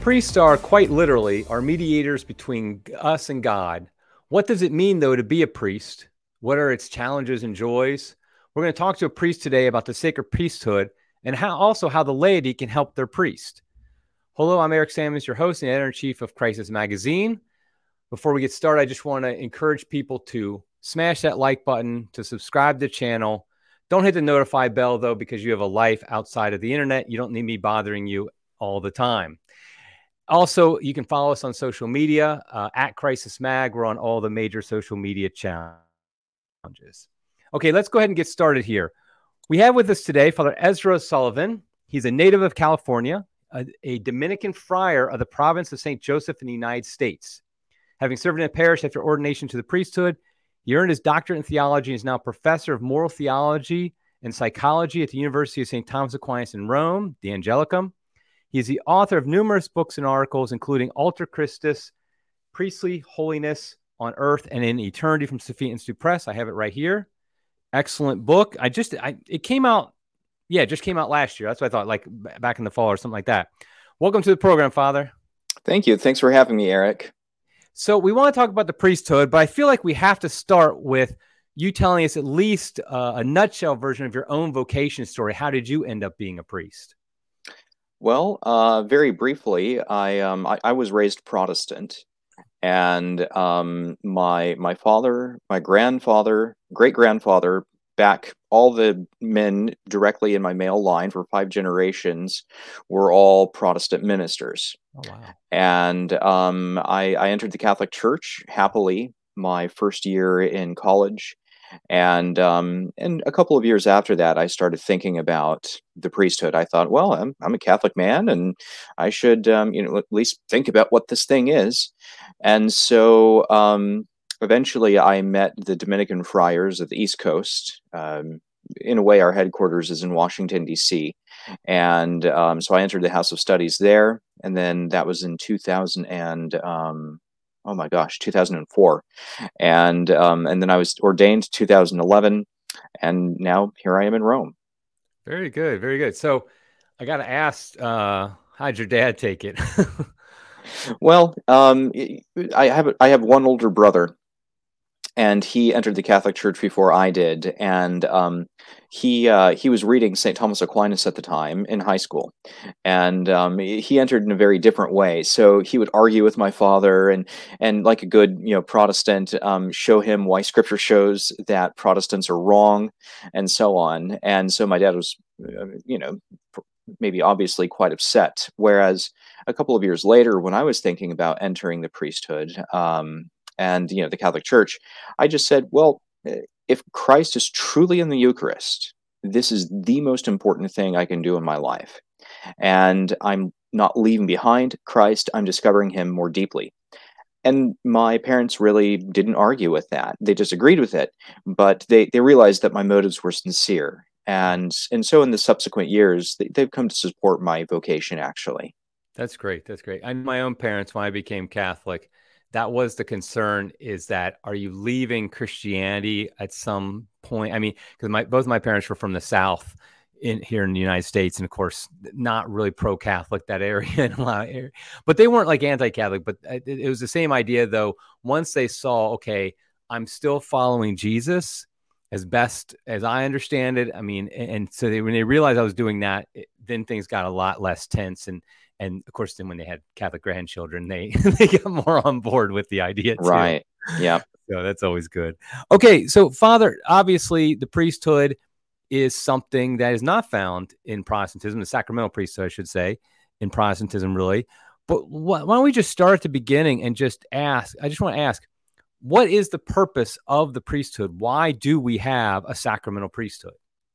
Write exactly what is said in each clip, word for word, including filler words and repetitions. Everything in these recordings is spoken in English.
Priests are quite literally our mediators between us and God. What does it mean, though, to be a priest? What are its challenges and joys? We're going to talk to a priest today about the sacred priesthood and how also how the laity can help their priest. Hello, I'm Eric Sammons, your host and editor-in-chief of Crisis Magazine. Before we get started, I just want to encourage people to smash that like button, to subscribe to the channel. Don't hit the notify bell, though, because you have a life outside of the internet. You don't need me bothering you all the time. Also, you can follow us on social media uh, at Crisis Mag. We're on all the major social media challenges. Okay, let's go ahead and get started here. We have with us today Father Ezra Sullivan. He's a native of California, a, a Dominican friar of the province of Saint Joseph in the United States. Having served in a parish after ordination to the priesthood, he earned his doctorate in theology and is now professor of moral theology and psychology at the University of Saint Thomas Aquinas in Rome, the Angelicum. He is the author of numerous books and articles, including Alter Christus, Priestly Holiness on Earth and in Eternity from Sophia Institute Press. I have it right here. Excellent book. I just, I, it came out, yeah, it just came out last year. That's what I thought, like back in the fall or something like that. Welcome to the program, Father. Thank you. Thanks for having me, Eric. So we want to talk about the priesthood, but I feel like we have to start with you telling us at least uh, a nutshell version of your own vocation story. How did you end up being a priest? Well, uh, very briefly, I, um, I I was raised Protestant, and um, my my father, my grandfather, great grandfather, back all the men directly in my male line for five generations were all Protestant ministers. Oh, wow. And um, I, I entered the Catholic Church happily my first year in college. And um, and a couple of years after that, I started thinking about the priesthood. I thought, well, I'm I'm a Catholic man, and I should um, you know at least think about what this thing is. And so um, eventually, I met the Dominican friars of the East Coast. Um, in a way, our headquarters is in Washington, D C, and um, so I entered the House of Studies there, and then that was in two thousand and um, oh my gosh, two thousand four. And um, and then I was ordained two thousand eleven, and now here I am in Rome. Very good, very good. So I got to ask, uh, how'd your dad take it? Well, um, I have I have one older brother, and he entered the Catholic Church before I did, and um, he uh, he was reading Saint Thomas Aquinas at the time in high school, and um, he entered in a very different way. So he would argue with my father, and and like a good you know Protestant, um, show him why Scripture shows that Protestants are wrong, and so on. And so my dad was, uh, you know, maybe obviously quite upset. Whereas a couple of years later, when I was thinking about entering the priesthood, um, and you know the Catholic Church, I just said, well, if Christ is truly in the Eucharist, this is the most important thing I can do in my life. And I'm not leaving behind Christ, I'm discovering him more deeply. And my parents really didn't argue with that. They disagreed with it, but they, they realized that my motives were sincere. And and so in the subsequent years, they, they've come to support my vocation, actually. That's great. That's great. And my own parents, when I became Catholic, that was the concern, is that are you leaving Christianity at some point? I mean, because my both my parents were from the South in here in the United States, and of course, not really pro-Catholic, that area, in a lot of area. But they weren't like anti-Catholic, but it, it was the same idea, though. Once they saw, okay, I'm still following Jesus as best as I understand it. I mean, and, and so they, when they realized I was doing that, it, then things got a lot less tense. And And of course, then when they had Catholic grandchildren, they, they got more on board with the idea too. Right. Yeah. So that's always good. Okay. So, Father, obviously the priesthood is something that is not found in Protestantism, the sacramental priesthood, I should say, in Protestantism, really. But wh- why don't we just start at the beginning and just ask, I just want to ask, what is the purpose of the priesthood? Why do we have a sacramental priesthood?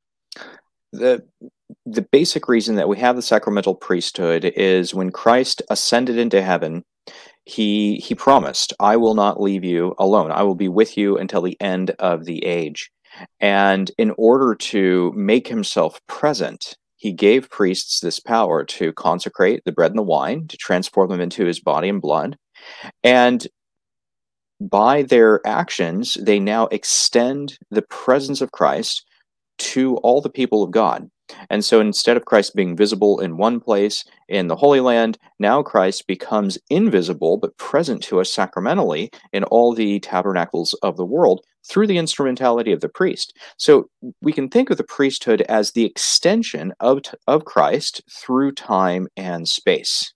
The the basic reason that we have the sacramental priesthood is when Christ ascended into heaven, he he promised, I will not leave you alone. I will be with you until the end of the age. And in order to make himself present, he gave priests this power to consecrate the bread and the wine, to transform them into his body and blood. And by their actions, they now extend the presence of Christ to all the people of God. And so instead of Christ being visible in one place in the Holy Land, now Christ becomes invisible but present to us sacramentally in all the tabernacles of the world through the instrumentality of the priest. So we can think of the priesthood as the extension of, of Christ through time and space.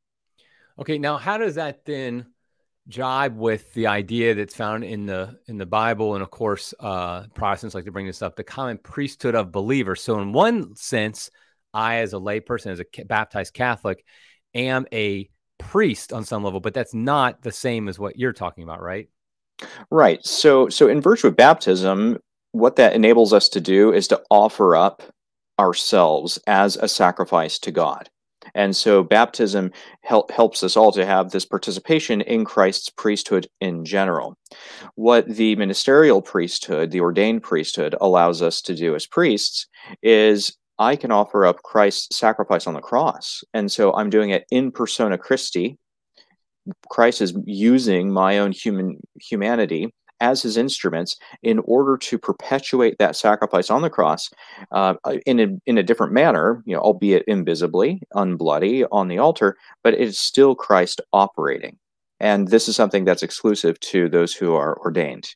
Okay, now how does that then jibe with the idea that's found in the in the Bible, and of course, uh, Protestants like to bring this up, the common priesthood of believers? So, in one sense, I, as a layperson, as a baptized Catholic, am a priest on some level, but that's not the same as what you're talking about, right? Right. So, so in virtue of baptism, what that enables us to do is to offer up ourselves as a sacrifice to God. And so baptism help, helps us all to have this participation in Christ's priesthood in general. What the ministerial priesthood, the ordained priesthood, allows us to do as priests is I can offer up Christ's sacrifice on the cross. And so I'm doing it in persona Christi. Christ is using my own human humanity as his instruments in order to perpetuate that sacrifice on the cross uh, in a in a different manner, you know, albeit invisibly, unbloody on the altar, but it's still Christ operating. And this is something that's exclusive to those who are ordained.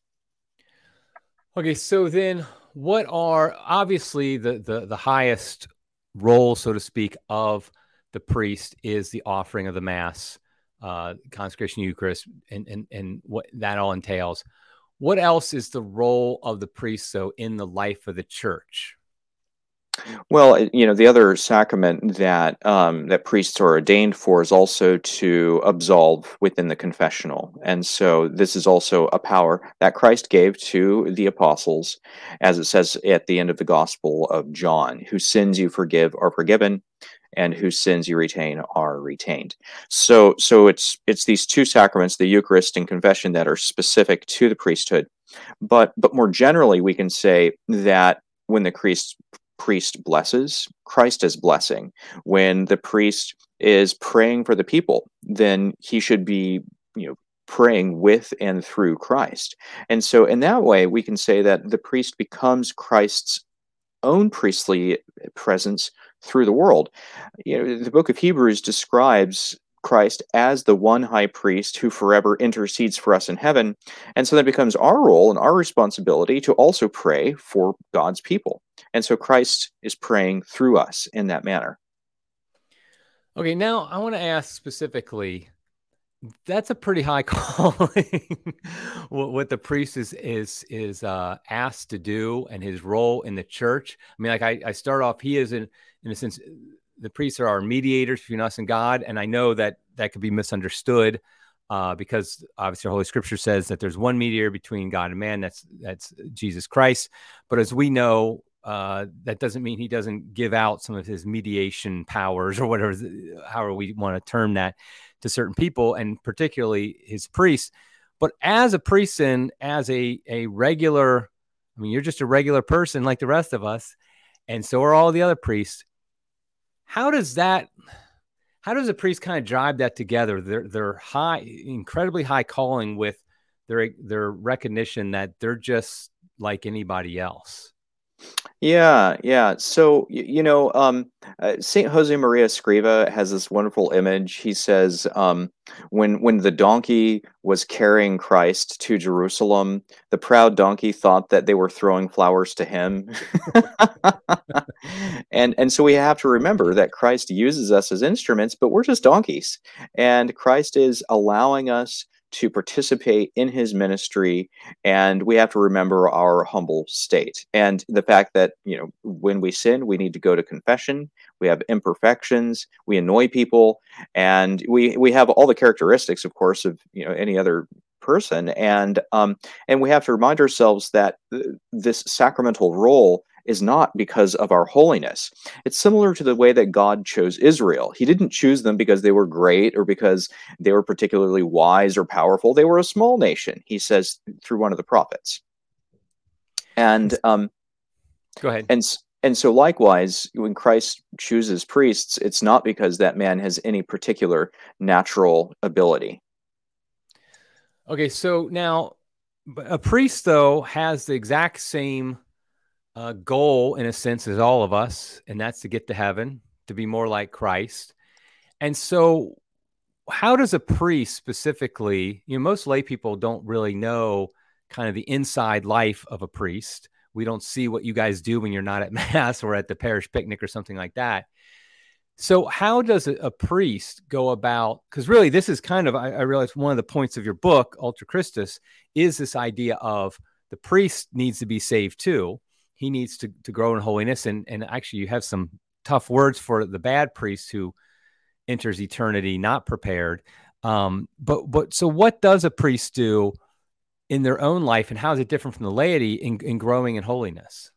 Okay, so then what are obviously the the the highest role, so to speak, of the priest is the offering of the Mass, uh, consecration, Eucharist, and and and what that all entails. What else is the role of the priest, so, in the life of the church? Well, you know, the other sacrament that um, that priests are ordained for is also to absolve within the confessional, and so this is also a power that Christ gave to the apostles, as it says at the end of the Gospel of John: "Whose sins you forgive are forgiven, and whose sins you retain are retained." So, so it's it's these two sacraments, the Eucharist and confession, that are specific to the priesthood. But but more generally, we can say that when the priest priest blesses, Christ is blessing. When the priest is praying for the people, then he should be, you know, praying with and through Christ. And so in that way, we can say that the priest becomes Christ's own priestly presence through the world. You know, the book of Hebrews describes Christ as the one high priest who forever intercedes for us in heaven. And so that becomes our role and our responsibility to also pray for God's people. And so Christ is praying through us in that manner. Okay, now I want to ask specifically, that's a pretty high calling. what, what the priest is is is uh, asked to do, and his role in the church. I mean, like I, I start off, he is in in a sense, the priests are our mediators between us and God, and I know that that could be misunderstood uh, because obviously, Holy Scripture says that there's one mediator between God and man. That's that's Jesus Christ. But as we know, uh, that doesn't mean he doesn't give out some of his mediation powers or whatever, however we want to term that, to certain people, and particularly his priests. But as a priest and as a, a regular, I mean, you're just a regular person like the rest of us, and so are all the other priests. How does that, how does a priest kind of drive that together? Their, their high, incredibly high calling with their, their recognition that they're just like anybody else. Yeah, yeah. So, y- you know, um, uh, Saint Jose Maria Escriva has this wonderful image. He says, um, when when the donkey was carrying Christ to Jerusalem, the proud donkey thought that they were throwing flowers to him. and and so we have to remember that Christ uses us as instruments, but we're just donkeys, and Christ is allowing us to participate in his ministry, and we have to remember our humble state and the fact that, you know, when we sin, we need to go to confession. We have imperfections, we annoy people, and we we have all the characteristics, of course, of, you know, any other person, and um and we have to remind ourselves that th- this sacramental role is not because of our holiness. It's similar to the way that God chose Israel. He didn't choose them because they were great or because they were particularly wise or powerful. They were a small nation, he says through one of the prophets. And um, Go ahead. and and so likewise, when Christ chooses priests, it's not because that man has any particular natural ability. Okay, so now a priest, though, has the exact same uh, goal, in a sense, is all of us, and that's to get to heaven, to be more like Christ. And so, how does a priest specifically, you know, most lay people don't really know kind of the inside life of a priest. We don't see what you guys do when you're not at mass or at the parish picnic or something like that. So how does a, a priest go about, because really this is kind of, I, I realize one of the points of your book, Ultra Christus, is this idea of the priest needs to be saved too. He needs to, to grow in holiness. And, and actually you have some tough words for the bad priest who enters eternity not prepared. Um, but, but so what does a priest do in their own life, and how is it different from the laity in, in growing in holiness?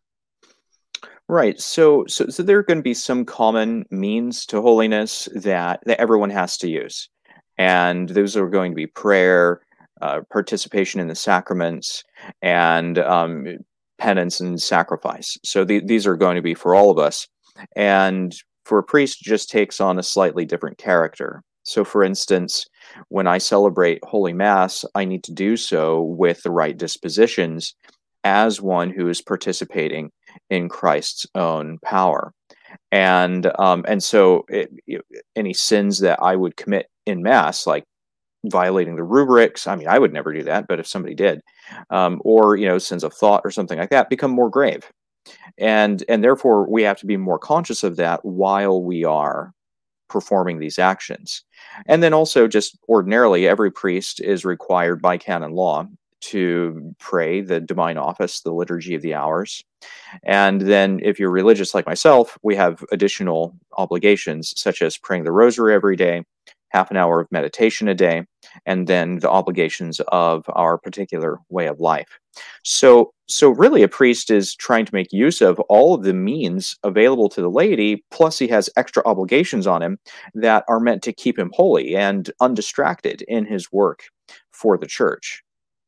Right. So, so, so there are going to be some common means to holiness that that everyone has to use, and those are going to be prayer, uh, participation in the sacraments, and um, penance and sacrifice. So the, these are going to be for all of us, and for a priest, it just takes on a slightly different character. So, for instance, when I celebrate Holy Mass, I need to do so with the right dispositions as one who is participating in Christ's own power. And um, and so it, it, any sins that I would commit in Mass, like violating the rubrics, I mean, I would never do that, but if somebody did, um, or, you know, sins of thought or something like that, become more grave. And, and therefore, we have to be more conscious of that while we are performing these actions. And then also, just ordinarily, every priest is required by canon law to pray the divine office, the liturgy of the hours. And then if you're religious like myself, we have additional obligations, such as praying the rosary every day, half an hour of meditation a day, and then the obligations of our particular way of life. So, so really a priest is trying to make use of all of the means available to the laity, plus he has extra obligations on him that are meant to keep him holy and undistracted in his work for the church.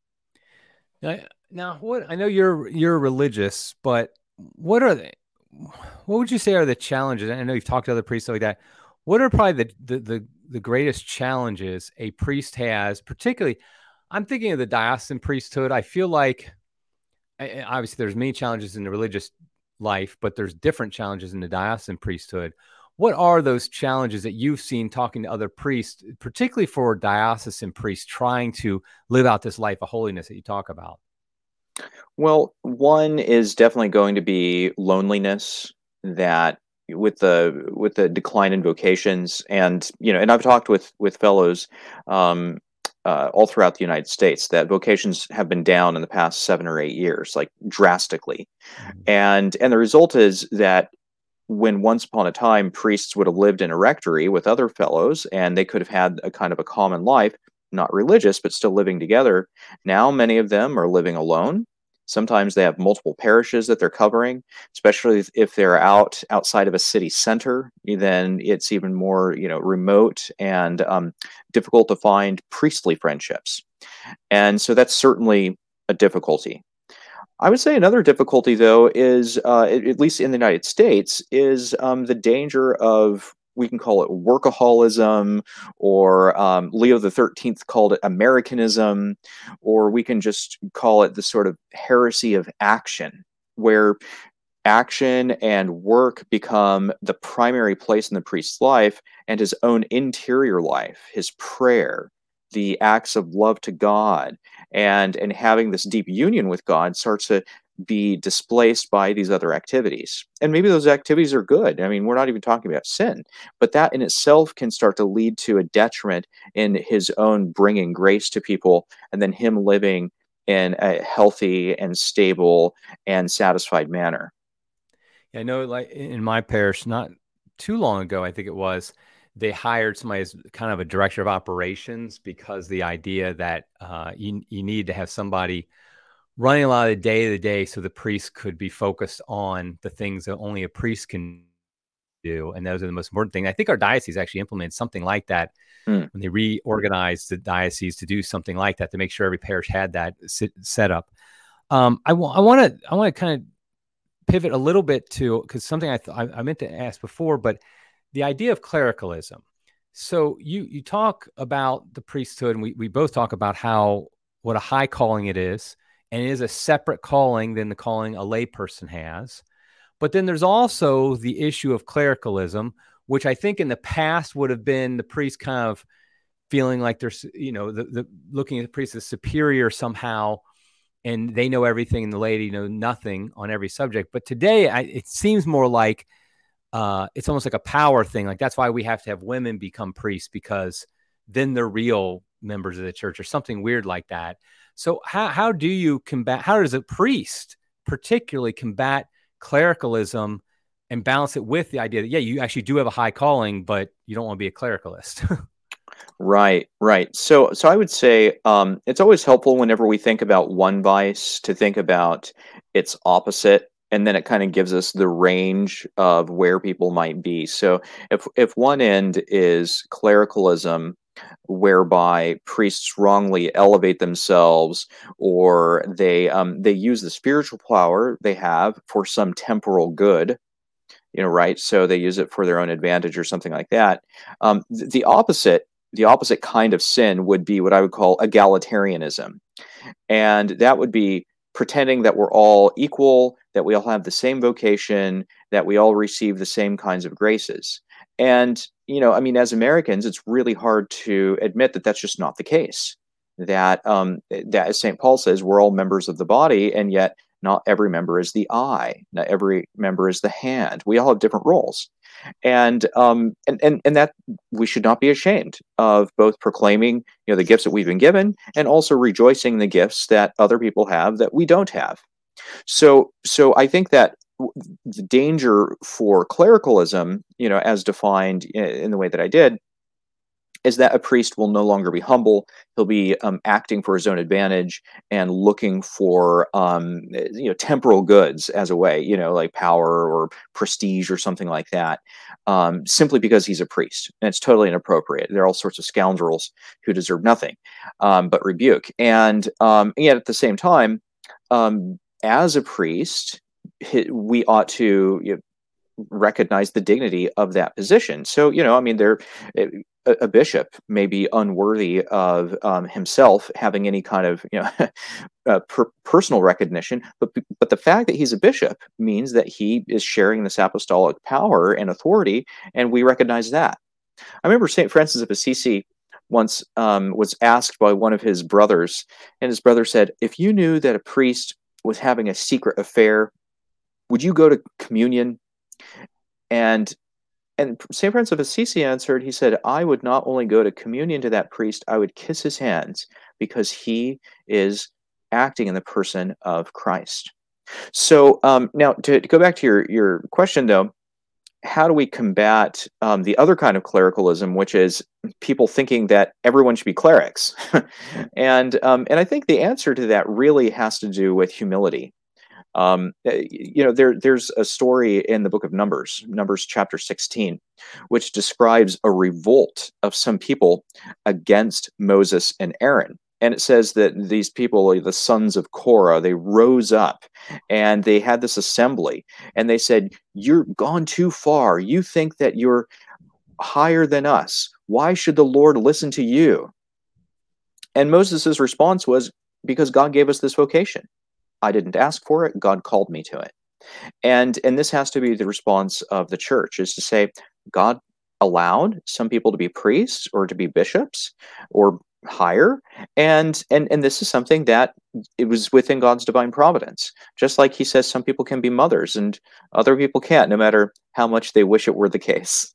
Now, now, what I know you're you're religious, but what are they? What would you say are the challenges? I know you've talked to other priests like that. What are probably the the the, the greatest challenges a priest has? Particularly, I'm thinking of the diocesan priesthood. I feel like obviously there's many challenges in the religious life, but there's different challenges in the diocesan priesthood. What are those challenges that you've seen talking to other priests, particularly for diocesan priests trying to live out this life of holiness that you talk about? Well, one is definitely going to be loneliness, that with the with the decline in vocations, and you know, and I've talked with with fellows um, uh, all throughout the United States that vocations have been down in the past seven or eight years, like drastically, Mm-hmm. and and the result is that when once upon a time priests would have lived in a rectory with other fellows and they could have had a kind of a common life, not religious, but still living together, now many of them are living alone. Sometimes they have multiple parishes that they're covering, especially if they're out outside of a city center. Then it's even more, you know, remote and um, difficult to find priestly friendships. And so that's certainly a difficulty. I would say another difficulty, though, is uh, at, at least in the United States, is um, the danger of, we can call it workaholism, or um, Leo the thirteenth called it Americanism, or we can just call it the sort of heresy of action, where action and work become the primary place in the priest's life, and his own interior life, his prayer, the acts of love to God, and and having this deep union with God starts to be displaced by these other activities. And maybe those activities are good. I mean, we're not even talking about sin, but that in itself can start to lead to a detriment in his own bringing grace to people, and then him living in a healthy and stable and satisfied manner. I know, like in my parish, not too long ago, I think it was, they hired somebody as kind of a director of operations, because the idea that uh, you you need to have somebody running a lot of the day to the day so the priest could be focused on the things that only a priest can do, and those are the most important thing. I think our diocese actually implemented something like that Mm. when they reorganized the diocese to do something like that to make sure every parish had that set up. Um, I want I want to I want to kind of pivot a little bit to, because something I, th- I I meant to ask before, but the idea of clericalism. So you you talk about the priesthood, and we we both talk about how what a high calling it is, and it is a separate calling than the calling a layperson has. But then there's also the issue of clericalism, which I think in the past would have been the priest kind of feeling like there's, you know, the, the looking at the priest as superior somehow, and they know everything and the laity know nothing on every subject. But today I, it seems more like uh, it's almost like a power thing. Like that's why we have to have women become priests, because then they're real members of the church or something weird like that. So how, how do you combat, how does a priest particularly combat clericalism and balance it with the idea that, yeah, you actually do have a high calling, but you don't want to be a clericalist? Right, right. So, so I would say um, it's always helpful whenever we think about one vice to think about its opposite, and then it kind of gives us the range of where people might be. So, if if one end is clericalism, whereby priests wrongly elevate themselves, or they um, they use the spiritual power they have for some temporal good, you know, right? So they use it for their own advantage or something like that. Um, th- the opposite the opposite kind of sin would be what I would call egalitarianism. And that would be pretending that we're all equal, that we all have the same vocation, that we all receive the same kinds of graces. And, you know, I mean, as Americans, it's really hard to admit that that's just not the case. That, um, that as Saint Paul says, we're all members of the body, and yet not every member is the eye, not every member is the hand. We all have different roles. And um and, and and that we should not be ashamed of both proclaiming, you know, the gifts that we've been given, and also rejoicing in the gifts that other people have that we don't have. So so I think that the danger for clericalism, you know, as defined in the way that I did, is that a priest will no longer be humble. He'll be um, acting for his own advantage and looking for, um, you know, temporal goods as a way, you know, like power or prestige or something like that, um, simply because he's a priest. And it's totally inappropriate. There are all sorts of scoundrels who deserve nothing um, but rebuke. And, um, and yet at the same time, um, as a priest, we ought to, you know, recognize the dignity of that position. So, you know, I mean, there, a, a bishop may be unworthy of um, himself having any kind of, you know, uh, per personal recognition, but but the fact that he's a bishop means that he is sharing this apostolic power and authority, and we recognize that. I remember Saint Francis of Assisi once um, was asked by one of his brothers, and his brother said, "If you knew that a priest was having a secret affair, would you go to communion?" And and Saint Francis of Assisi answered, he said, "I would not only go to communion to that priest, I would kiss his hands, because he is acting in the person of Christ." So um, now to, to go back to your, your question, though, how do we combat um, the other kind of clericalism, which is people thinking that everyone should be clerics? and um, and I think the answer to that really has to do with humility. Um, you know, there there's a story in the book of Numbers, Numbers chapter sixteen, which describes a revolt of some people against Moses and Aaron. And it says that these people, the sons of Korah, they rose up and they had this assembly, and they said, "You're gone too far. You think that you're higher than us. Why should the Lord listen to you?" And Moses' response was, "Because God gave us this vocation. I didn't ask for it. God called me to it." And and this has to be the response of the church, is to say, God allowed some people to be priests or to be bishops or higher, and and and this is something that it was within God's divine providence. Just like he says some people can be mothers and other people can't, no matter how much they wish it were the case.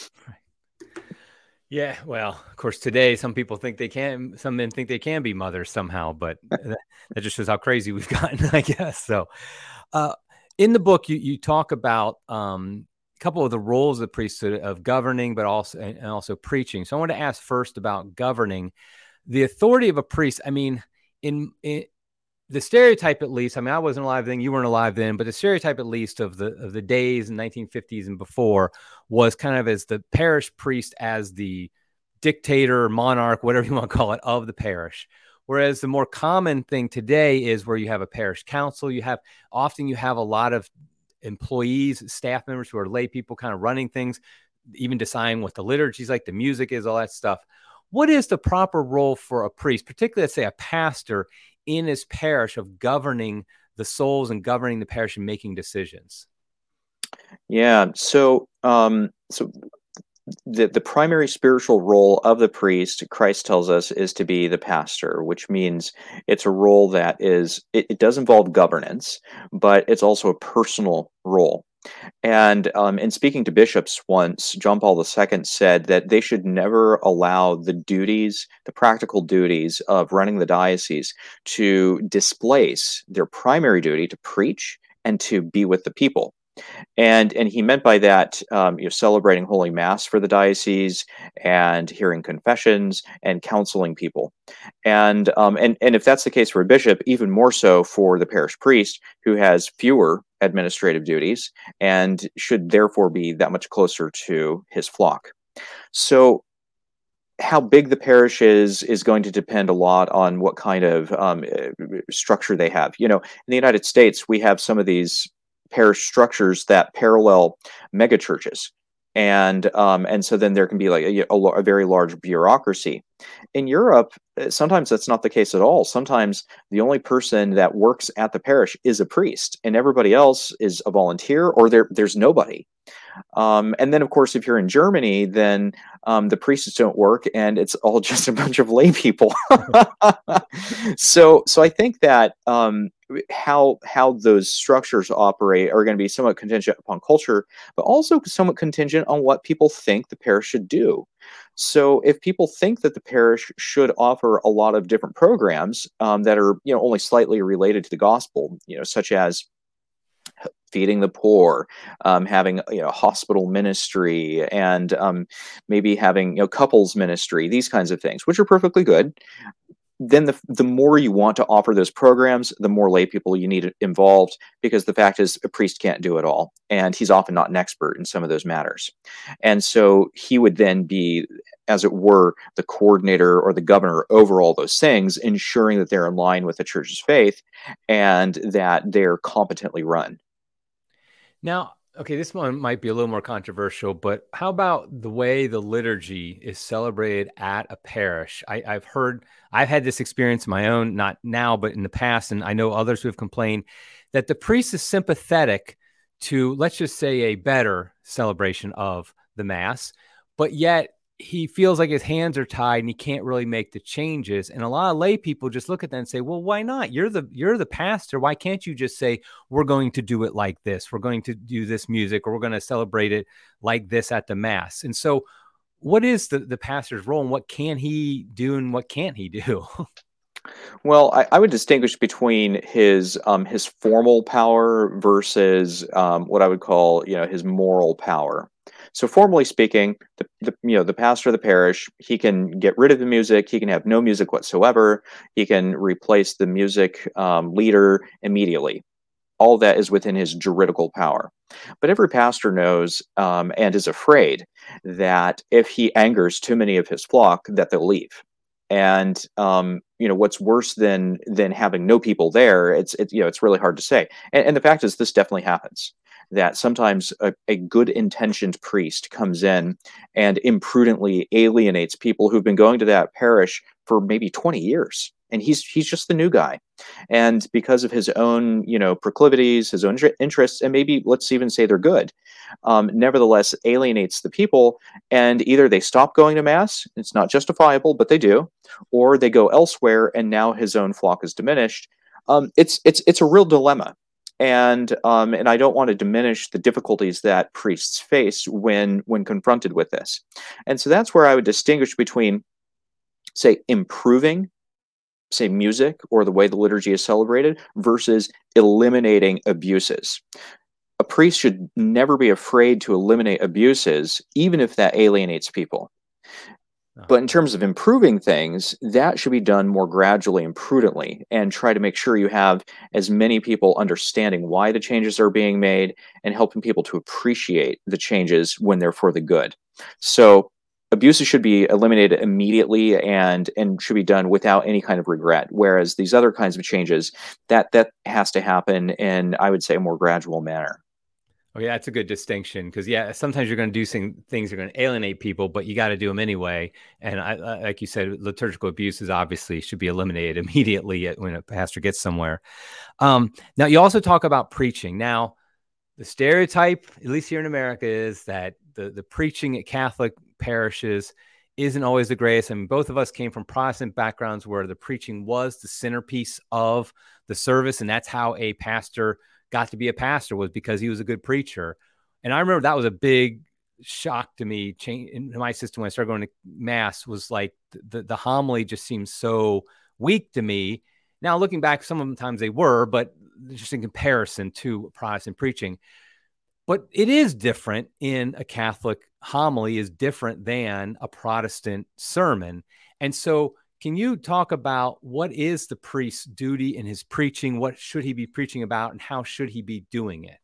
Yeah, well, of course, today some people think they can, some men think they can be mothers somehow, but that, that just shows how crazy we've gotten, I guess. So, uh, in the book, you you talk about um, a couple of the roles of the priesthood, of governing, but also and also preaching. So, I want to ask first about governing. The authority of a priest. I mean, in, in the stereotype, at least, I mean, I wasn't alive then, you weren't alive then, but the stereotype, at least, of the of the days in nineteen fifties and before was kind of as the parish priest, as the dictator, monarch, whatever you want to call it, of the parish. Whereas the more common thing today is where you have a parish council. You have often you have a lot of employees, staff members who are lay people, kind of running things, even deciding what the liturgy is like, the music is, all that stuff. What is the proper role for a priest, particularly, let's say, a pastor, in his parish of governing the souls and governing the parish and making decisions? Yeah. So, um, so the the primary spiritual role of the priest, Christ tells us, is to be the pastor, which means it's a role that is it, it does involve governance, but it's also a personal role. And um, in speaking to bishops once, John Paul the Second said that they should never allow the duties, the practical duties of running the diocese, to displace their primary duty to preach and to be with the people. And and he meant by that, um, you know, celebrating Holy Mass for the diocese and hearing confessions and counseling people. And um, and and if that's the case for a bishop, even more so for the parish priest, who has fewer administrative duties and should therefore be that much closer to his flock. So how big the parish is is going to depend a lot on what kind of um, structure they have. You know, in the United States, we have some of these parish structures that parallel megachurches, and um, and so then there can be like a, a, a very large bureaucracy. In Europe, sometimes that's not the case at all. Sometimes the only person that works at the parish is a priest, and everybody else is a volunteer, or there there's nobody. Um, and then, of course, if you're in Germany, then um, the priests don't work, and it's all just a bunch of lay people. so, so I think that um, how how those structures operate are going to be somewhat contingent upon culture, but also somewhat contingent on what people think the parish should do. So, if people think that the parish should offer a lot of different programs um, that are, you know, only slightly related to the gospel, you know, such as feeding the poor, um, having, you know, hospital ministry, and um, maybe having, you know, couples ministry, these kinds of things, which are perfectly good. Then the the more you want to offer those programs, the more lay people you need involved, because the fact is a priest can't do it all, and he's often not an expert in some of those matters. And so he would then be, as it were, the coordinator or the governor over all those things, ensuring that they're in line with the church's faith and that they're competently run. Now, okay, this one might be a little more controversial, but how about the way the liturgy is celebrated at a parish? I, I've heard, I've had this experience of my own, not now, but in the past, and I know others who have complained that the priest is sympathetic to, let's just say, a better celebration of the Mass, but yet he feels like his hands are tied and he can't really make the changes. And a lot of lay people just look at that and say, well, why not? You're the, you're the pastor. Why can't you just say, we're going to do it like this? We're going to do this music, or we're going to celebrate it like this at the Mass. And so what is the, the pastor's role, and what can he do and what can't he do? Well, I, I would distinguish between his um, his formal power versus um, what I would call, you know, his moral power. So, formally speaking, the, the you know the pastor of the parish, he can get rid of the music. He can have no music whatsoever. He can replace the music um, leader immediately. All that is within his juridical power. But every pastor knows um, and is afraid that if he angers too many of his flock, that they'll leave. And um, you know, what's worse than than having no people there? It's it, you know, it's really hard to say. And, and the fact is, this definitely happens. That sometimes a, a good-intentioned priest comes in and imprudently alienates people who've been going to that parish for maybe twenty years, and he's he's just the new guy. And because of his own, you know, proclivities, his own interests, and maybe let's even say they're good, um, nevertheless alienates the people, and either they stop going to Mass, it's not justifiable, but they do, or they go elsewhere, and now his own flock is diminished. Um, it's it's it's a real dilemma. And um, and I don't want to diminish the difficulties that priests face when when confronted with this. And so that's where I would distinguish between, say, improving, say, music or the way the liturgy is celebrated versus eliminating abuses. A priest should never be afraid to eliminate abuses, even if that alienates people. But in terms of improving things, that should be done more gradually and prudently, and try to make sure you have as many people understanding why the changes are being made and helping people to appreciate the changes when they're for the good. So abuses should be eliminated immediately and and should be done without any kind of regret. Whereas these other kinds of changes, that that has to happen in, I would say, a more gradual manner. Oh, yeah, that's a good distinction because yeah, sometimes you're going to do thing, things that are going to alienate people, but you got to do them anyway. And I, I, like you said, liturgical abuses obviously should be eliminated immediately when a pastor gets somewhere. Um, now, you also talk about preaching. Now, the stereotype, at least here in America, is that the the preaching at Catholic parishes isn't always the greatest. I mean, both of us came from Protestant backgrounds where the preaching was the centerpiece of the service, and that's how a pastor got to be a pastor, was because he was a good preacher. And I remember that was a big shock to me change in my system when I started going to mass, was like the, the homily just seems so weak to me. Now, looking back, sometimes they were, but just in comparison to Protestant preaching. But it is different in a Catholic homily is different than a Protestant sermon. And so can you talk about what is the priest's duty in his preaching? What should he be preaching about and how should he be doing it?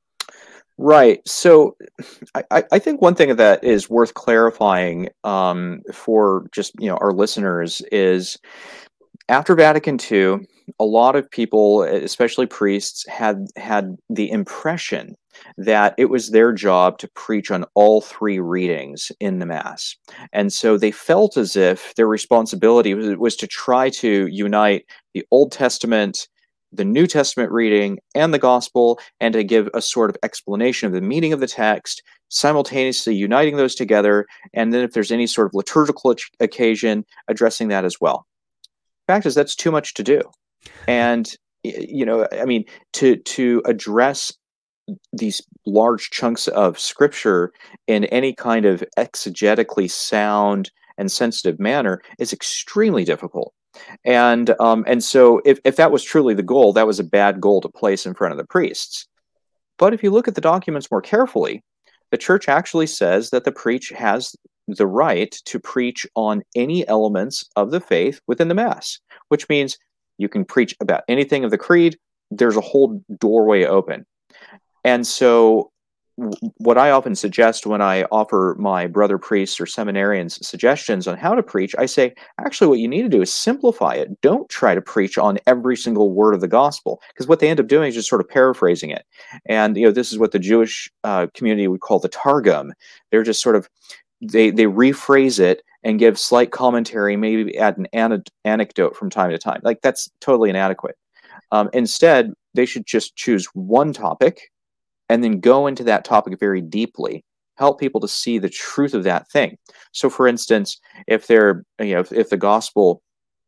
Right. So I, I think one thing that is worth clarifying um, for just, you know, our listeners is after Vatican two, a lot of people, especially priests, had had the impression that it was their job to preach on all three readings in the Mass. And so they felt as if their responsibility was, was to try to unite the Old Testament, the New Testament reading, and the Gospel, and to give a sort of explanation of the meaning of the text, simultaneously uniting those together, and then if there's any sort of liturgical occasion, addressing that as well. Fact is, that's too much to do. And, you know, I mean, to to address these large chunks of scripture in any kind of exegetically sound and sensitive manner is extremely difficult. And um, and so if, if that was truly the goal, that was a bad goal to place in front of the priests. But if you look at the documents more carefully, the church actually says that the preach has the right to preach on any elements of the faith within the Mass, which means you can preach about anything of the creed. There's a whole doorway open. And so what I often suggest when I offer my brother priests or seminarians suggestions on how to preach, I say, actually, what you need to do is simplify it. Don't try to preach on every single word of the gospel, because what they end up doing is just sort of paraphrasing it. And, you know, this is what the Jewish uh, community would call the Targum. They're just sort of, they, they rephrase it and give slight commentary, maybe add an an- anecdote from time to time. Like, that's totally inadequate. Um, instead, they should just choose one topic and then go into that topic very deeply, help people to see the truth of that thing. So, for instance, if they're, you know, if, if the gospel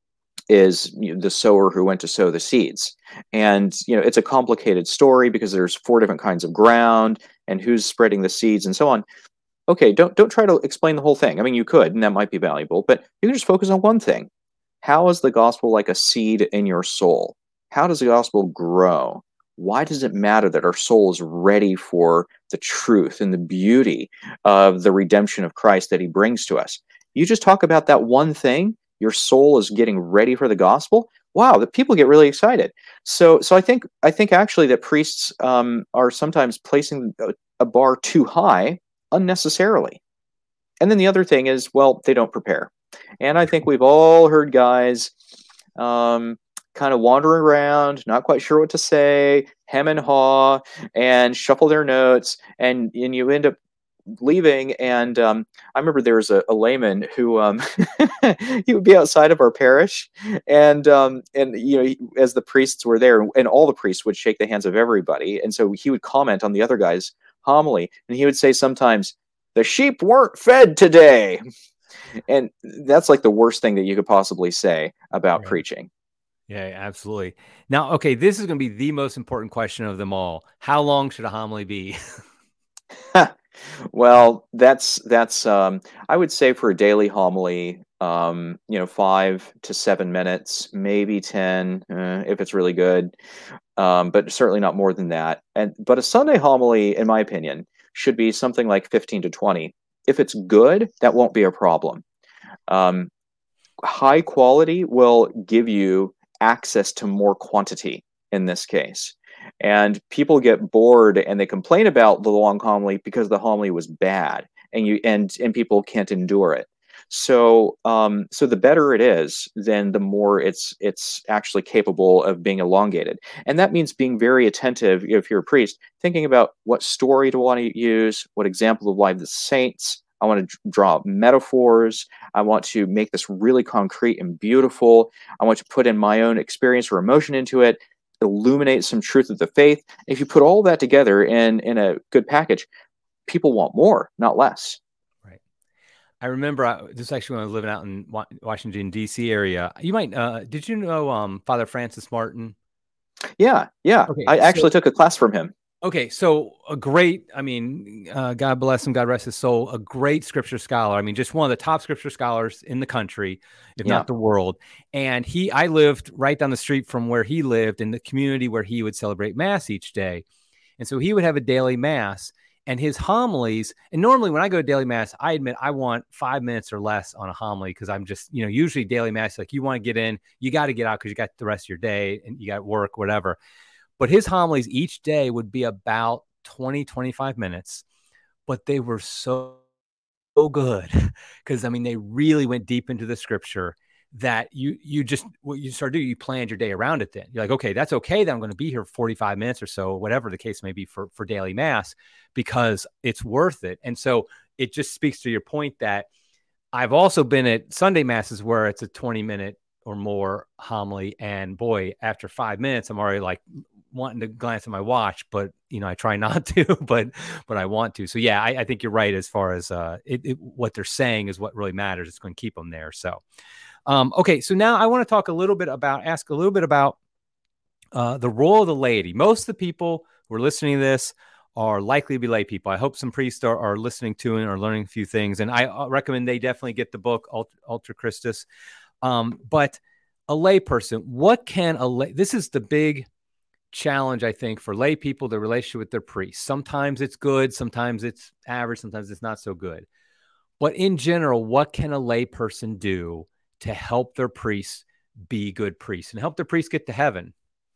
is, you know, the sower who went to sow the seeds, and, you know, it's a complicated story because there's four different kinds of ground and who's spreading the seeds and so on. Okay, don't don't try to explain the whole thing. I mean, you could, and that might be valuable, but you can just focus on one thing. How is the gospel like a seed in your soul? How does the gospel grow? Why does it matter that our soul is ready for the truth and the beauty of the redemption of Christ that he brings to us? You just talk about that one thing, your soul is getting ready for the gospel. Wow, the people get really excited. So, so I think I think actually that priests um, are sometimes placing a, a bar too high unnecessarily. And then the other thing is, well, they don't prepare. And I think we've all heard guys um, kind of wandering around, not quite sure what to say, hem and haw, and shuffle their notes, and, and you end up leaving. And um, I remember there was a, a layman who um, he would be outside of our parish, and um, and you know, he, as the priests were there, and all the priests would shake the hands of everybody, and so he would comment on the other guy's homily, and he would say sometimes, "The sheep weren't fed today." And that's like the worst thing that you could possibly say about Right. preaching. Yeah, absolutely. Now, okay, this is going to be the most important question of them all. How long should a homily be? Well, that's that's um, I would say for a daily homily, um, you know, five to seven minutes, maybe ten, uh, if it's really good, um, but certainly not more than that. And but a Sunday homily, in my opinion, should be something like fifteen to twenty. If it's good, that won't be a problem. Um, high quality will give you access to more quantity in this case. And people get bored and they complain about the long homily because the homily was bad, and you and and people can't endure it. So, um, so the better it is, then the more it's it's actually capable of being elongated, and that means being very attentive. If you're a priest, thinking about what story do I want to use, what example of life of the saints. I want to draw metaphors. I want to make this really concrete and beautiful. I want to put in my own experience or emotion into it, illuminate some truth of the faith. If you put all that together in in a good package, people want more, not less. Right. I remember I, this is actually when I was living out in Wa- Washington, D C area. You might, uh, did you know um, Father Francis Martin? Yeah, yeah. Okay. I actually So, took a class from him. okay. So a great, I mean, uh, God bless him, God rest his soul, a great scripture scholar. I mean, just one of the top scripture scholars in the country, if Yeah. not the world. And he, I lived right down the street from where he lived in the community where he would celebrate Mass each day. And so he would have a daily Mass. And his homilies, and normally when I go to daily Mass, I admit I want five minutes or less on a homily because I'm just, you know, usually daily Mass, like you want to get in, you got to get out because you got the rest of your day and you got work, whatever. But his homilies each day would be about twenty, twenty-five minutes, but they were so, so good because, I mean, they really went deep into the scripture that you you just what you start doing, you planned your day around it. Then you're like, okay, that's okay that I'm going to be here forty-five minutes or so, whatever the case may be for for daily Mass, because it's worth it. And so it just speaks to your point that I've also been at Sunday Masses where it's a twenty minute or more homily, and boy, after five minutes I'm already like wanting to glance at my watch, but you know, I try not to, but but I want to. So yeah, I, I think you're right as far as uh it, it, what they're saying is what really matters. It's going to keep them there. So Um, okay, so now I want to talk a little bit about, ask a little bit about uh, the role of the laity. Most of the people who are listening to this are likely to be lay people. I hope some priests are, are listening to it or learning a few things. And I recommend they definitely get the book, Ultra, Ultra Christus. Um, but a lay person, what can a lay, this is the big challenge, I think, for lay people, the relationship with their priest. Sometimes it's good, sometimes it's average, sometimes it's not so good. But in general, what can a lay person do to help their priests be good priests and help their priests get to heaven?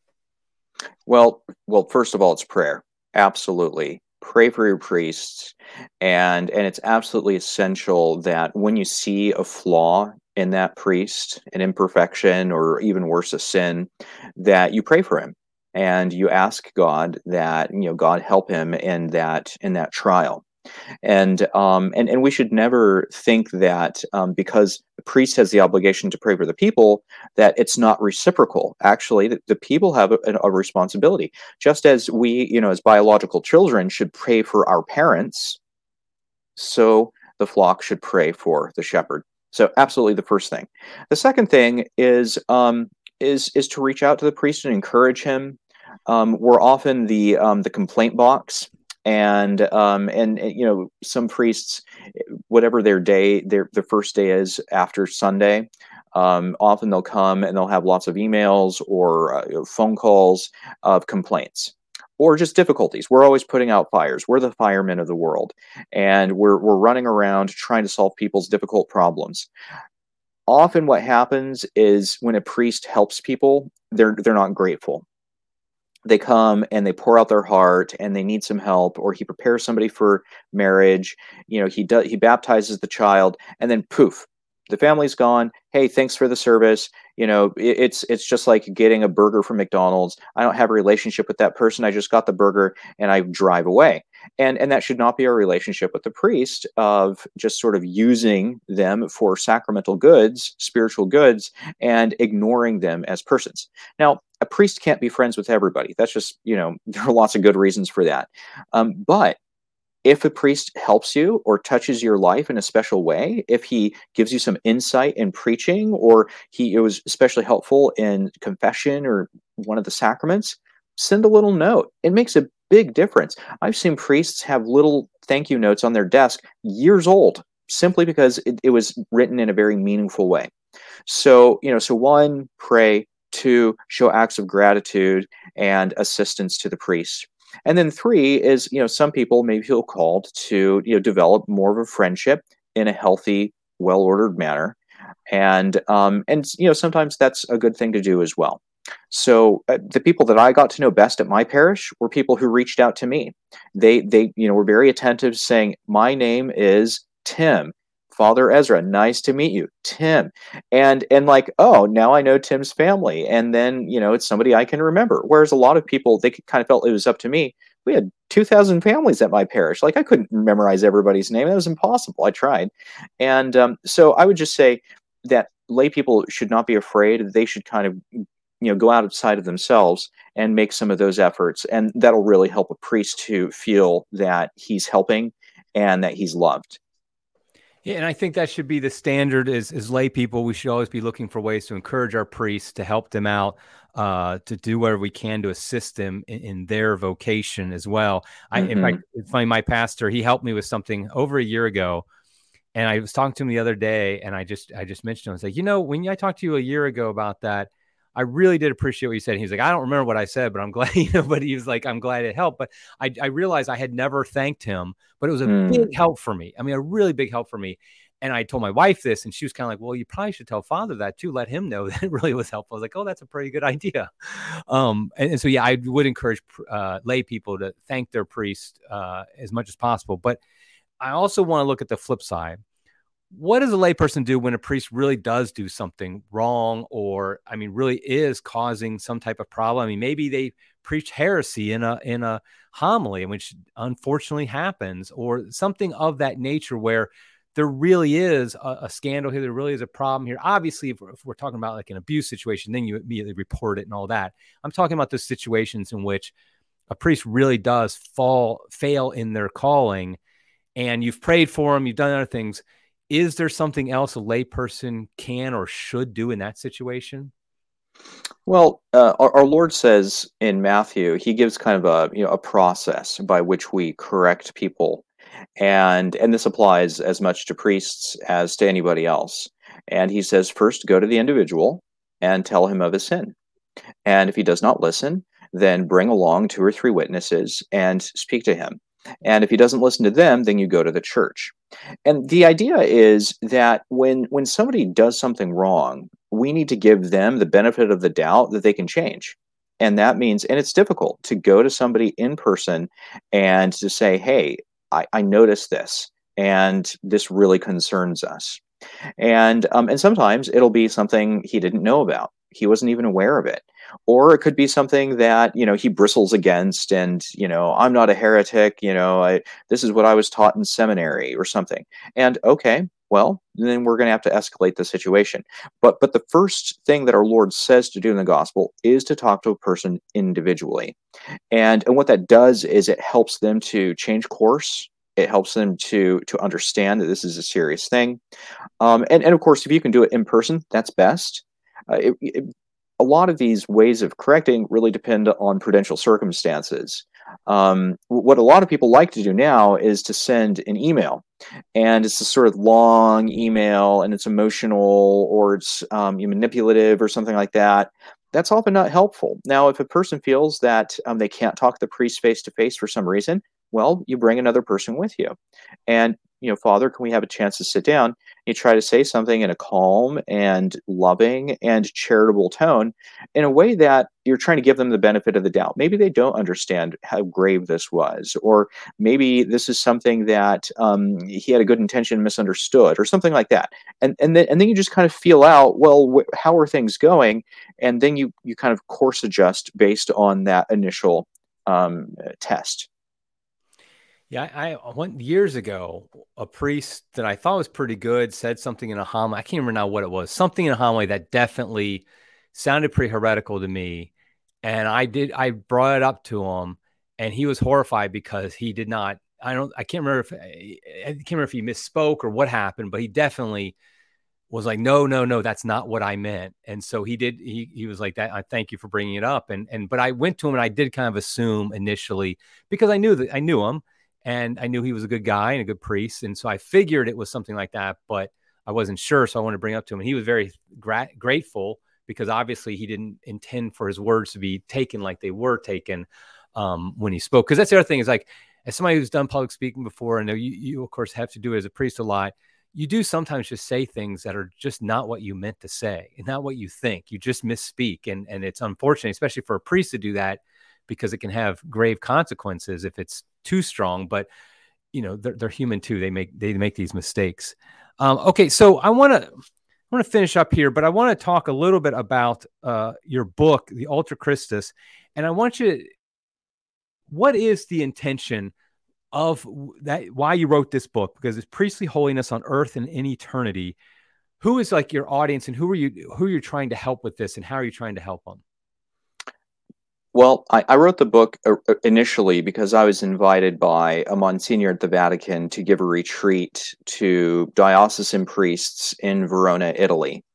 Well, well, first of all, it's prayer. Absolutely. Pray for your priests. And and it's absolutely essential that when you see a flaw in that priest, an imperfection, or even worse, a sin, that you pray for him and you ask God that, you know, God help him in that in that trial. And um, and and we should never think that um, because the priest has the obligation to pray for the people, that it's not reciprocal. Actually, the, the people have a, a responsibility, just as we, you know, as biological children, should pray for our parents. So the flock should pray for the shepherd. So absolutely, the first thing. The second thing is um, is is to reach out to the priest and encourage him. Um, we're often the um, the complaint box, and um, and and, you know, some priests, whatever their day, their the first day is after Sunday, um, often they'll come and they'll have lots of emails or uh, phone calls of complaints or just difficulties. We're always putting out fires. We're the firemen of the world, and we're we're running around trying to solve people's difficult problems. Often, what happens is when a priest helps people, they're they're not grateful. They come and they pour out their heart and they need some help, or he prepares somebody for marriage. You know, he does he baptizes the child, and then poof, the family's gone. Hey, thanks for the service. You know, it, it's it's just like getting a burger from McDonald's. I don't have a relationship with that person. I just got the burger and I drive away. And and that should not be our relationship with the priest, of just sort of using them for sacramental goods, spiritual goods, and ignoring them as persons. Now, a priest can't be friends with everybody. That's just, you know, there are lots of good reasons for that. Um, but if a priest helps you or touches your life in a special way, if he gives you some insight in preaching, or he it was especially helpful in confession or one of the sacraments, send a little note. It makes a big difference. I've seen priests have little thank you notes on their desk, years old, simply because it, it was written in a very meaningful way. So, you know, so one, pray. Two, show acts of gratitude and assistance to the priest. And then three is, you know, some people may feel called to, you know, develop more of a friendship in a healthy, well-ordered manner. And, um, and, you know, sometimes that's a good thing to do as well. So uh, the people that I got to know best at my parish were people who reached out to me. They, they, you know, were very attentive, saying, my name is Tim. Father Ezra, nice to meet you, Tim. And and like, oh, now I know Tim's family. And then, you know, it's somebody I can remember. Whereas a lot of people, they kind of felt it was up to me. We had two thousand families at my parish. Like, I couldn't memorize everybody's name. That was impossible. I tried. And um, so I would just say that lay people should not be afraid. They should kind of, you know, go outside of themselves and make some of those efforts. And that'll really help a priest to feel that he's helping and that he's loved. Yeah, and I think that should be the standard as, as lay people. We should always be looking for ways to encourage our priests, to help them out, uh, to do whatever we can to assist them in, in their vocation as well. I, Mm-hmm. in fact, it's funny, my pastor, he helped me with something over a year ago. And I was talking to him the other day, and I just I just mentioned to him, I was like, you know, when I talked to you a year ago about that, I really did appreciate what you said. And he was like, I don't remember what I said, but I'm glad, you know, but he was like, I'm glad it helped. But I, I realized I had never thanked him, but it was a Mm. big help for me. I mean, a really big help for me. And I told my wife this, and she was kind of like, well, you probably should tell Father that too. Let him know that it really was helpful. I was like, oh, that's a pretty good idea. Um, and, and so, yeah, I would encourage uh, lay people to thank their priest uh, as much as possible. But I also want to look at the flip side. What does a layperson do when a priest really does do something wrong, or, I mean, really is causing some type of problem? I mean, maybe they preach heresy in a in a homily, which unfortunately happens, or something of that nature where there really is a, a scandal here. There really is a problem here. Obviously, if we're, if we're talking about like an abuse situation, then you immediately report it and all that. I'm talking about the situations in which a priest really does fall fail in their calling, and you've prayed for them, you've done other things. Is there something else a layperson can or should do in that situation? Well, uh, our, our Lord says in Matthew, he gives kind of a you know a process by which we correct people, and and this applies as much to priests as to anybody else. And he says, first, go to the individual and tell him of his sin. And if he does not listen, then bring along two or three witnesses and speak to him. And if he doesn't listen to them, then you go to the church. And the idea is that when when somebody does something wrong, we need to give them the benefit of the doubt that they can change. And that means, and it's difficult to go to somebody in person and to say, hey, I, I noticed this, and this really concerns us. And um, and sometimes it'll be something he didn't know about. He wasn't even aware of it. Or it could be something that, you know, he bristles against, and, you know, I'm not a heretic, you know, I, this is what I was taught in seminary or something. And okay, well, then we're going to have to escalate the situation. But but the first thing that our Lord says to do in the gospel is to talk to a person individually. And and what that does is it helps them to change course. It helps them to to understand that this is a serious thing. Um, and, and of course, if you can do it in person, that's best. Uh, it, it, a lot of these ways of correcting really depend on prudential circumstances. Um, what a lot of people like to do now is to send an email, and it's a sort of long email, and it's emotional, or it's um, manipulative or something like that. That's often not helpful. Now, if a person feels that um, they can't talk to the priest face to face for some reason, well, you bring another person with you. And, you know, Father, can we have a chance to sit down? You try to say something in a calm and loving and charitable tone, in a way that you're trying to give them the benefit of the doubt. Maybe they don't understand how grave this was, or maybe this is something that um, he had a good intention, misunderstood, or something like that. And and then and then you just kind of feel out, well, wh- how are things going? And then you you kind of course adjust based on that initial um, test. Yeah, I, I went years ago. A priest that I thought was pretty good said something in a homily. I can't remember now what it was. Something in a homily that definitely sounded pretty heretical to me. And I did. I brought it up to him, and he was horrified because he did not. I don't. I can't remember if I can't remember if he misspoke or what happened, but he definitely was like, no, no, no, that's not what I meant. And so he did. He he was like that. I thank you for bringing it up. And and but I went to him, and I did kind of assume initially, because I knew that I knew him. And I knew he was a good guy and a good priest. And so I figured it was something like that, but I wasn't sure. So I wanted to bring it up to him. And he was very gra- grateful, because obviously he didn't intend for his words to be taken like they were taken um, when he spoke. Because that's the other thing, is like, as somebody who's done public speaking before, and you, you, of course, have to do it as a priest a lot, you do sometimes just say things that are just not what you meant to say and not what you think. You just misspeak. And, and it's unfortunate, especially for a priest to do that, because it can have grave consequences if it's too strong. But, you know, they're, they're human too. They make, they make these mistakes. Um, okay, so I want to I want to finish up here, but I want to talk a little bit about uh, your book, The Ultra Christus, and I want you. To, what is the intention of that? Why you wrote this book? Because it's priestly holiness on earth and in eternity. Who is like your audience, and who are you? Who are you trying to help with this, and how are you trying to help them? Well, I, I wrote the book uh, initially because I was invited by a Monsignor at the Vatican to give a retreat to diocesan priests in Verona, Italy,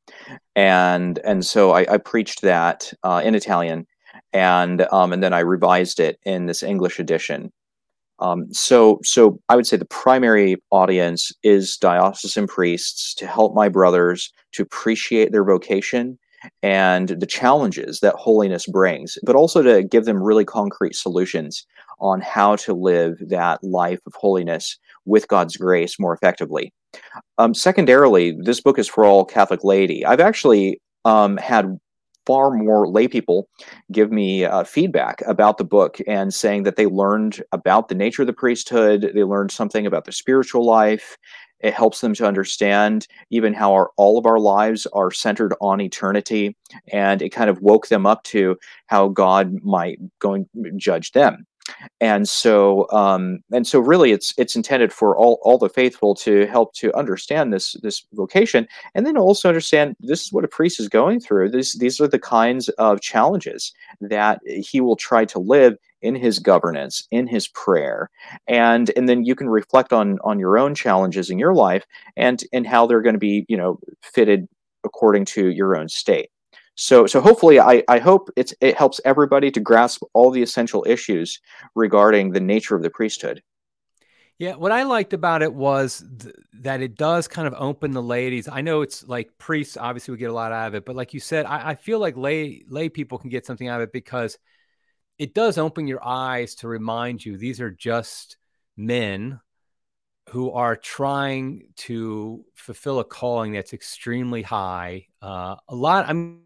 and and so I, I preached that uh, in Italian, and um, and then I revised it in this English edition. Um, so so I would say the primary audience is diocesan priests to help my brothers to appreciate their vocation and the challenges that holiness brings, but also to give them really concrete solutions on how to live that life of holiness with God's grace more effectively. Um, secondarily, this book is for all Catholic laity. I've actually um, had far more lay people give me uh, feedback about the book and saying that they learned about the nature of the priesthood, they learned something about the spiritual life. It helps them to understand even how our, all of our lives are centered on eternity, and it kind of woke them up to how God might going judge them. And so um, and so really it's it's intended for all all the faithful to help to understand this this vocation, and then also understand this is what a priest is going through. These these are the kinds of challenges that he will try to live in his governance, in his prayer, and and then you can reflect on on your own challenges in your life, and and how they're going to be, you know, fitted according to your own state. So, so hopefully, I, I hope it's, it helps everybody to grasp all the essential issues regarding the nature of the priesthood. Yeah, what I liked about it was th- that it does kind of open the ladies. I know it's like priests, obviously, we get a lot out of it, but like you said, I, I feel like lay lay people can get something out of it because it does open your eyes to remind you these are just men who are trying to fulfill a calling that's extremely high. Uh, a lot, I mean,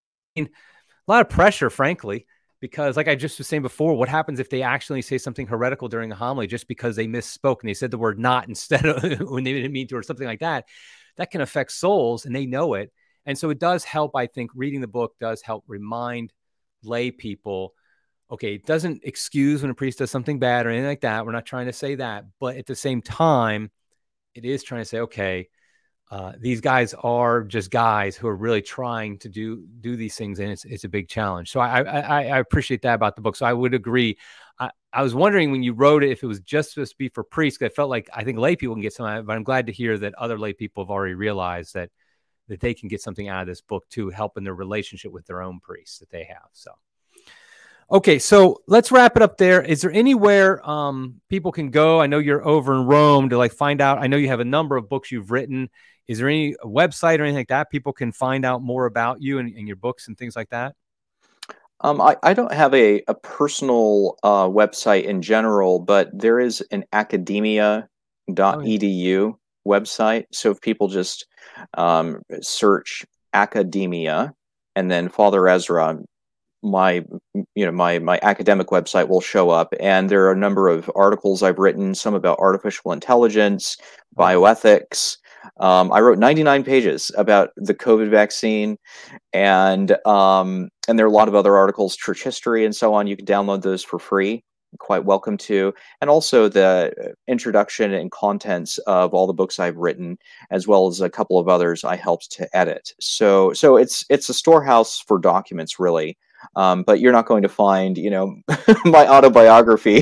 a lot of pressure, frankly, because like I just was saying before, what happens if they actually say something heretical during a homily just because they misspoke and they said the word not instead of when they didn't mean to, or something like that? That can affect souls and they know it. And so it does help, I think, reading the book does help remind lay people, okay, it doesn't excuse when a priest does something bad or anything like that. We're not trying to say that. But at the same time, it is trying to say, okay, uh, these guys are just guys who are really trying to do do these things, and it's it's a big challenge. So I I, I appreciate that about the book. So I would agree. I, I was wondering when you wrote it if it was just supposed to be for priests. I felt like I think lay people can get some out of it, but I'm glad to hear that other lay people have already realized that that they can get something out of this book too, helping their relationship with their own priests that they have. So. Okay, so let's wrap it up there. Is there anywhere um, people can go? I know you're over in Rome to like find out. I know you have a number of books you've written. Is there any website or anything like that people can find out more about you and, and your books and things like that? Um, I, I don't have a, a personal uh, website in general, but there is an academia Oh, dot yeah. e d u website. So if people just um, search academia and then Father Ezra, my you know my my academic website will show up, and there are a number of articles I've written, some about artificial intelligence, Oh, wow. bioethics. um, I wrote ninety-nine pages about the COVID vaccine, and um, and there are a lot of other articles, church history and so on. You can download those for free, quite welcome to, and also the introduction and contents of all the books I've written, as well as a couple of others I helped to edit. So so it's it's a storehouse for documents, really. Um, but you're not going to find, you know, my autobiography.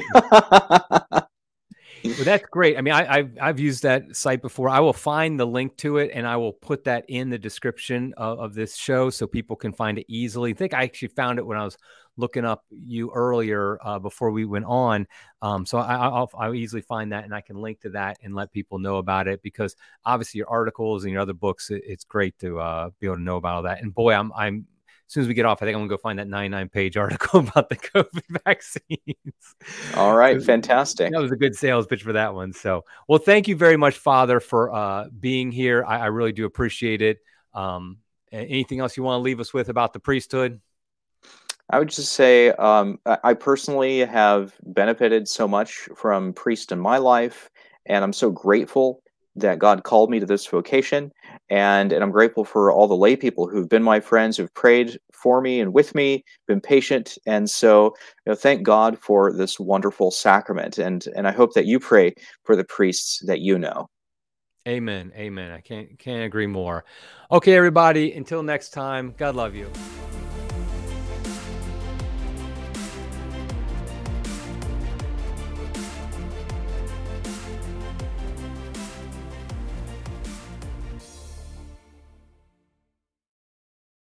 Well, that's great. I mean, I, I've I've used that site before. I will find the link to it and I will put that in the description of, of this show so people can find it easily. I think I actually found it when I was looking up you earlier uh, before we went on. Um, so I, I'll I'll easily find that and I can link to that and let people know about it, because obviously your articles and your other books, it, it's great to uh, be able to know about all that. And boy, I'm I'm as soon as we get off, I think I'm gonna go find that ninety-nine page article about the COVID vaccines. All So right, fantastic. that was a good sales pitch for that one. So, well, thank you very much, Father, for uh, being here. I, I really do appreciate it. Um, anything else you want to leave us with about the priesthood? I would just say um, I I personally have benefited so much from priest in my life, and I'm so grateful that God called me to this vocation, and and I'm grateful for all the lay people who've been my friends, who've prayed for me and with me, been patient, and so you know, thank God for this wonderful sacrament, and and I hope that you pray for the priests that you know. Amen. Amen. I can't can't agree more. Okay, everybody. Until next time. God love you.